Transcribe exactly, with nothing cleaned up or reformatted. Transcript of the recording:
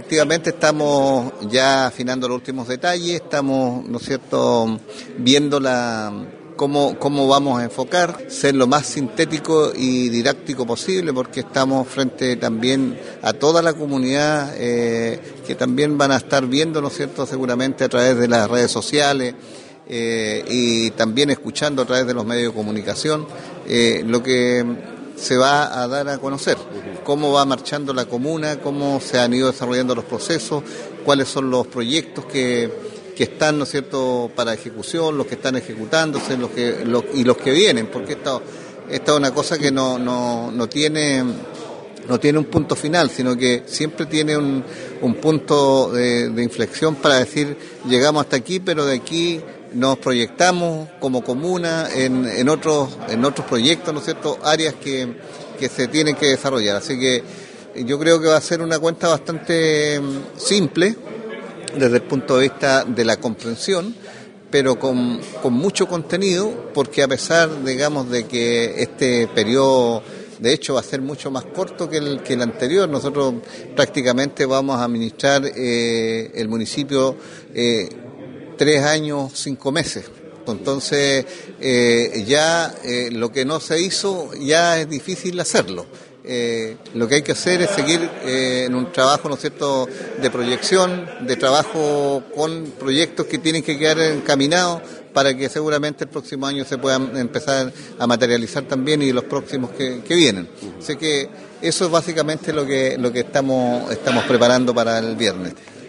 efectivamente estamos ya afinando los últimos detalles, estamos, ¿no es cierto?, viendo la cómo, cómo vamos a enfocar, ser lo más sintético y didáctico posible, porque estamos frente también a toda la comunidad eh, que también van a estar viendo, ¿no es cierto?, seguramente a través de las redes sociales eh, y también escuchando a través de los medios de comunicación eh, lo que se va a dar a conocer, cómo va marchando la comuna, cómo se han ido desarrollando los procesos, cuáles son los proyectos que, que están, ¿no es cierto?, para ejecución, los que están ejecutándose, los que los, y los que vienen, porque esta, esta es una cosa que no, no, no tiene no tiene un punto final, sino que siempre tiene un, un punto de, de inflexión para decir, llegamos hasta aquí, pero de aquí nos proyectamos como comuna en, en otros en otros proyectos, ¿no es cierto?, áreas que, que se tienen que desarrollar. Así que yo creo que va a ser una cuenta bastante simple desde el punto de vista de la comprensión, pero con, con mucho contenido, porque a pesar, digamos, de que este periodo de hecho va a ser mucho más corto que el, que el anterior, nosotros prácticamente vamos a administrar eh, el municipio eh, tres años, cinco meses. Entonces, eh, ya eh, lo que no se hizo, ya es difícil hacerlo. Eh, lo que hay que hacer es seguir eh, en un trabajo, ¿no es cierto?, de proyección, de trabajo con proyectos que tienen que quedar encaminados para que seguramente el próximo año se puedan empezar a materializar también y los próximos que, que vienen. Así que eso es básicamente lo que lo que estamos estamos preparando para el viernes.